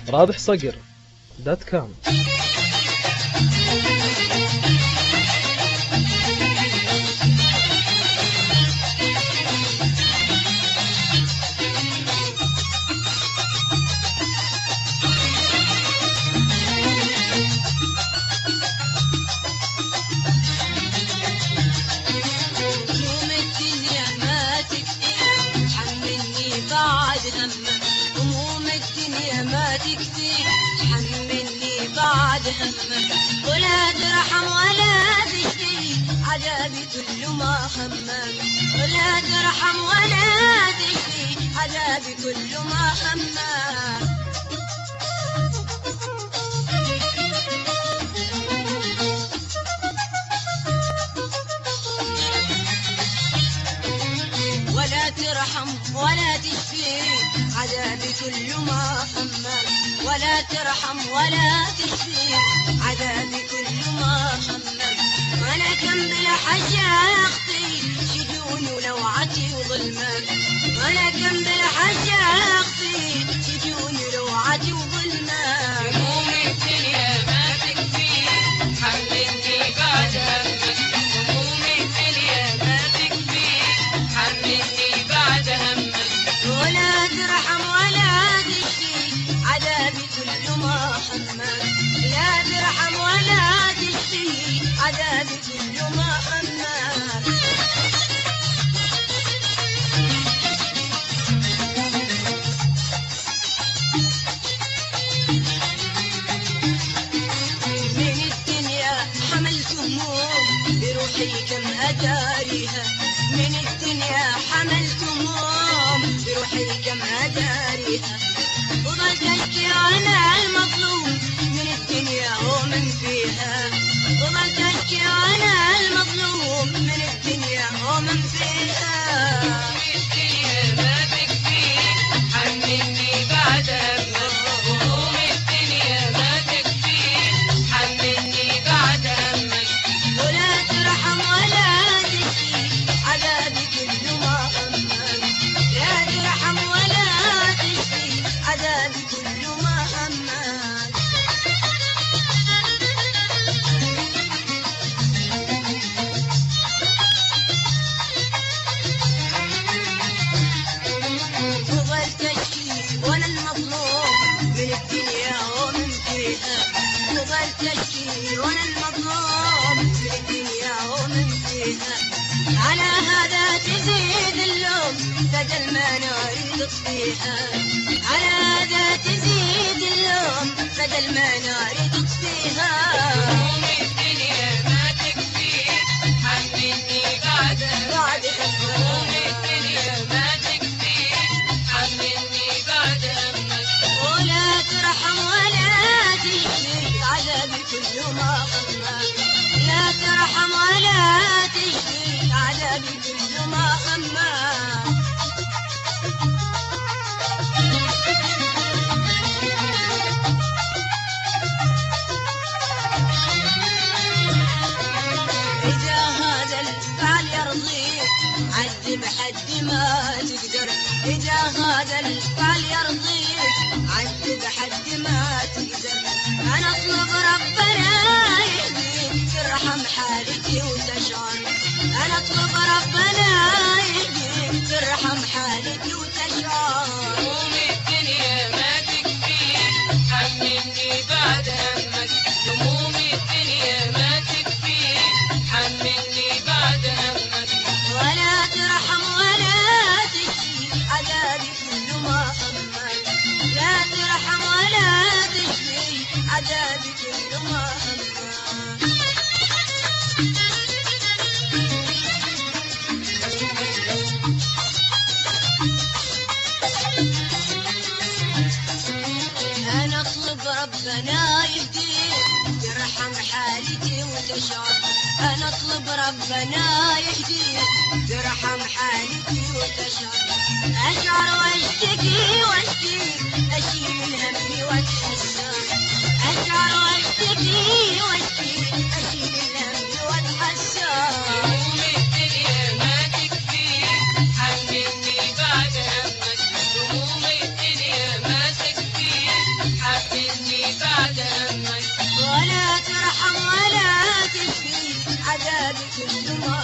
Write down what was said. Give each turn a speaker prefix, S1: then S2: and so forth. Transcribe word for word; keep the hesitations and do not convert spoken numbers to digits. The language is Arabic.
S1: رابح صقر دوت كوم.
S2: هموم الدنيا ما تكفي حملني بعد همك ولا ترحم ولا تشفي عذابي كل ما همك ولا ترحم ولا تشفي عذابي كل ما همك ولا ترحم ولا تشفي عذابي كل ما همك ولا ترحم ولا تشفي عذابي كل ما همك وانا كم بالحشاقتي شجوني ولوعتي وظلمك وانا كم بالحشاقتي شجوني ولوعتي وظلمك
S3: هموم الدنيا ما تكفي حملني بعد همك هموم الدنيا ما تكفي حملني بعد همك
S2: ولا ترحم ولا تشفي عذابي كل ما همك لا ترحم ولا تشفي عذابي كل ما همك من الدنيا حملت هموم بروحي كم أداريها من الدنيا حملت هموم بروحي كم أداريها وظلت أشكي أنا المظلوم من الدنيا ومن فيها وظلت أشكي أنا المظلوم من الدنيا ومن فيها
S3: الدنيا ما تكفي حملني بعد همك هموم الدنيا ما تكفي حملني بعد همك
S2: ولا ترحم ولا تشفي عذابي كل ما همك لا ترحم ولا تشفي عذابي كل ما همك وظلت أشكي وأنا المظلوم من الدنيا ومن فيها وظلت أشكي وأنا المظلوم من الدنيا ومن فيها على هذا تزيد اللوم بدل ما ناري تطفيها على هذا تزيد اللوم بدل ما ناري تطفيها
S3: هموم الدنيا ما تكفي حملني بعد
S2: بعد
S3: هموم
S2: همك
S3: الدنيا ما تكفي حملني بعد همك
S2: ولا ترحم ولا تشفي عذابي كل ما همك لا ترحم ولا تشفي عذابي كل ما همك إذا هذا الفعل يرضيك عذب حد ما تقدر إذا هذا الفعل يرضيك عذب حد ما تقدر أنا أطلب ربنا يهديك ترحم حالتي وتشعر أنا أطلب ربنا يهديك ترحم حالتي وتشعر
S3: هموم الدنيا ما تكفي حملني بعد همك هموم الدنيا ما تكفي حملني بعد همك
S2: ولا ترحم ولا تشفي عذابي كل ما همك لا ترحم ولا تشفي عذابي كل ما همك أنا أطلب ربنا يهديك يرحم حالتي وتشعر أنا أطلب ربنا يهديك ترحم حالتي وتشعر أشعر واشتكي واشكي أشيل الهم واتحسر أشعر واشتكي واشكي أشيل الهم واتحسر
S3: هموم الدنيا ما تكفي حملني بعد همك هموم الدنيا ما تكفي حملني
S2: خالد الزمان